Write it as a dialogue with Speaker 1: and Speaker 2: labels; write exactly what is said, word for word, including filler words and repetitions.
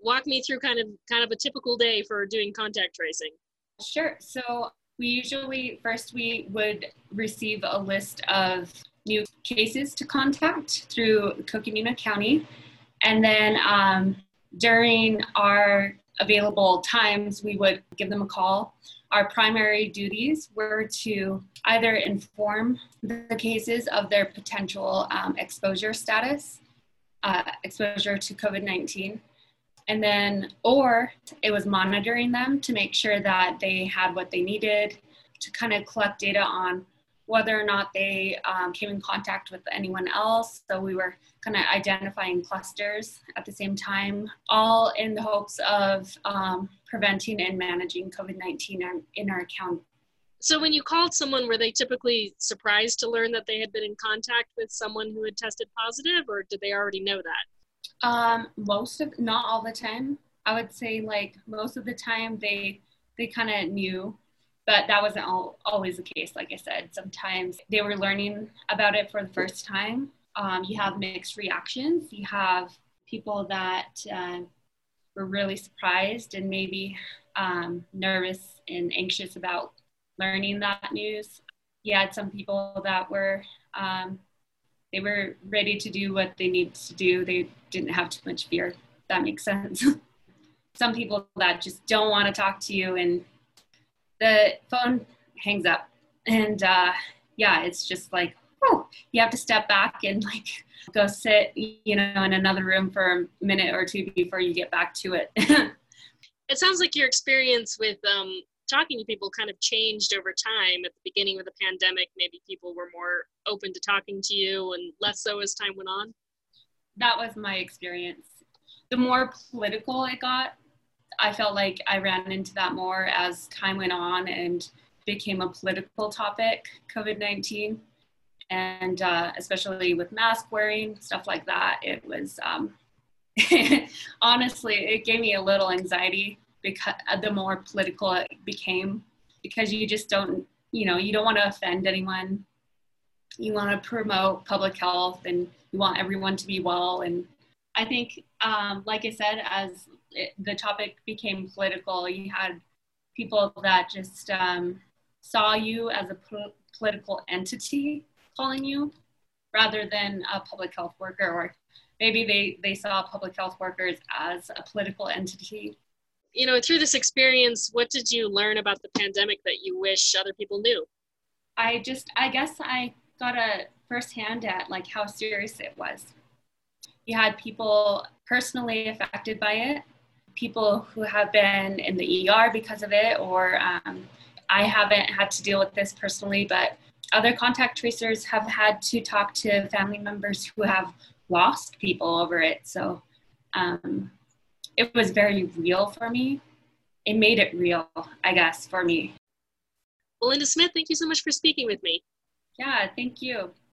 Speaker 1: Walk me through kind of kind of a typical day for doing contact tracing.
Speaker 2: Sure. So we usually, first we would receive a list of new cases to contact through Coconino County. And then um, during our available times, we would give them a call. Our primary duties were to either inform the cases of their potential um, exposure status, uh, exposure to COVID nineteen, and then, or it was monitoring them to make sure that they had what they needed to kind of collect data on whether or not they um, came in contact with anyone else. So we were kind of identifying clusters at the same time, all in the hopes of um, preventing and managing COVID nineteen in our county.
Speaker 1: So when you called someone, were they typically surprised to learn that they had been in contact with someone who had tested positive, or did they already know that?
Speaker 2: Um, most of, not all the time. I would say like most of the time they they kind of knew. But that wasn't all, always the case. Like I said, sometimes they were learning about it for the first time. Um, you have mixed reactions. You have people that uh, were really surprised and maybe um, nervous and anxious about learning that news. You had some people that were, um, they were ready to do what they needed to do. They didn't have too much fear, if that makes sense. Some people that just don't want to talk to you and the phone hangs up, and uh, yeah, it's just like, oh, you have to step back and like go sit, you know, in another room for a minute or two before you get back to it.
Speaker 1: It sounds like your experience with um, talking to people kind of changed over time. At the beginning of the pandemic, maybe people were more open to talking to you and less so as time went on.
Speaker 2: That was my experience. The more political it got, I felt like I ran into that more as time went on and became a political topic, COVID nineteen. And uh, especially with mask wearing, stuff like that, it was, um, honestly, it gave me a little anxiety because the more political it became, because you just don't, you know, you don't want to offend anyone. You want to promote public health and you want everyone to be well. And I think, um, like I said, as it, the topic became political, you had people that just um, saw you as a po- political entity calling you rather than a public health worker, or maybe they, they saw public health workers as a political entity.
Speaker 1: You know, through this experience, what did you learn about the pandemic that you wish other people knew?
Speaker 2: I just, I guess I got a firsthand at like how serious it was. You had people personally affected by it, people who have been in the E R because of it, or um, I haven't had to deal with this personally, but other contact tracers have had to talk to family members who have lost people over it. So um, it was very real for me. It made it real, I guess, for me.
Speaker 1: Well, Linda Smith, thank you so much for speaking with me.
Speaker 2: Yeah, thank you.